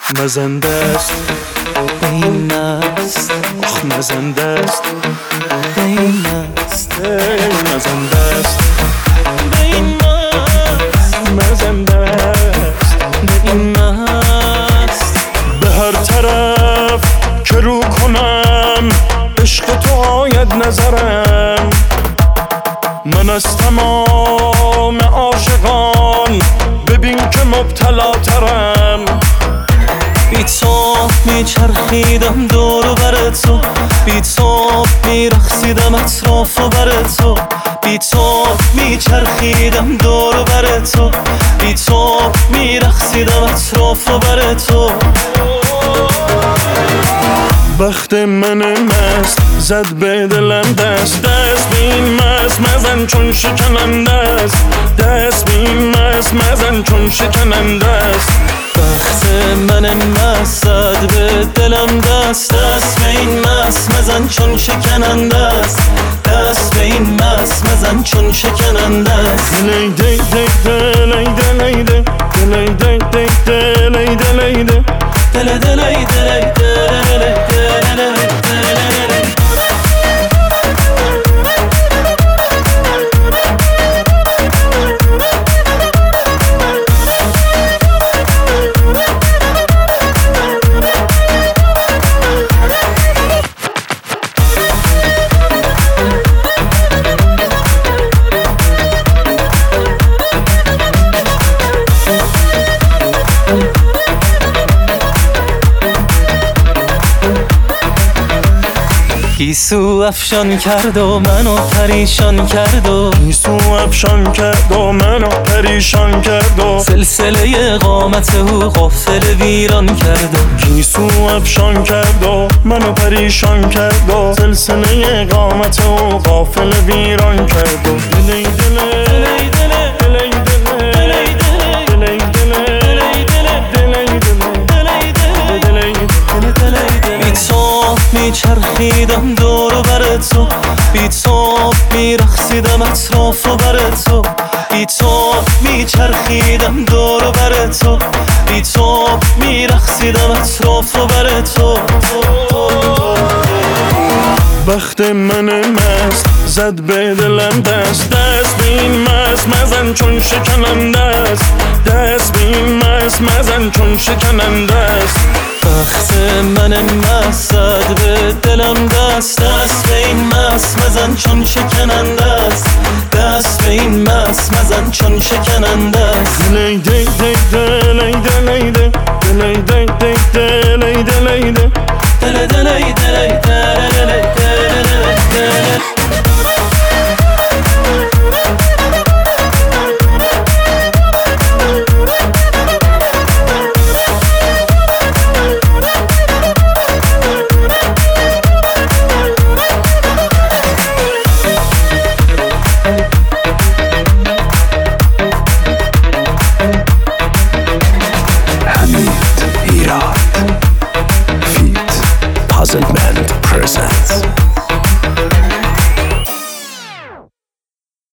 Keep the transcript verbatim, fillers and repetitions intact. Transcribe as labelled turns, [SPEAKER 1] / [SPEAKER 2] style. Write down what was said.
[SPEAKER 1] مزنده است این است، آخ مزنده است این است، مزنده است این است، مزنده است این است. به هر طرف که رو کنم عشق تو آید نظرم، من از تمام عاشقان ببین که مبتلا ترم. بی تو میچرخیدم دور و بر تو، بی تو میرقصیدم اطراف و بر تو، بی تو میچرخیدم دور و بر تو، بی تو میرقصیدم اطراف و بر تو. بخت من مست زد به دلم دست، دست بین مست مزن چون شکننده است، دست بین مست مزن چون شکننده است. بخت من مست زد به دلم دست، دست به این مست مزن چون شکننده است، دست به این مست مزن چون شکننده است. دلی دی دی دلی دلی دی دلی دی دی دلی دلی دی دلی دلی دلی دلی گیسو افشان کرد و منو پریشان کرد و گیسو افشان کرد و منو پریشان کرد و سلسله قامت او غافل ویران کرد و گیسو افشان کرد و منو پریشان کرد و سلسله قامت او غافل ویران کرد و دلی دلی دلی دلی دلی دلی دلی. بی تو میچرخیدم دور و بر تو، بی تو میرقصیدم اطراف و بر تو، بی تو میچرخیدم دور و بر تو، بی تو میرقصیدم اطراف و بر تو. بخت من مست زد به دلم دست، دست به این مست مزن چون شکننده است، دست به این مست مزن چون شکننده است. بخت من مست زد به دلم دست، دست به این مست مزن چون شکننده است، دست به این مست مزن چون شکننده است. دلی دی دی دلی دلی دی دلی دی دی